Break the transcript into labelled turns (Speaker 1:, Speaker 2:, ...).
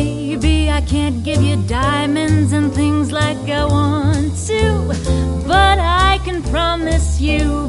Speaker 1: Maybe I can't give you diamonds and things like I want to, but I can promise you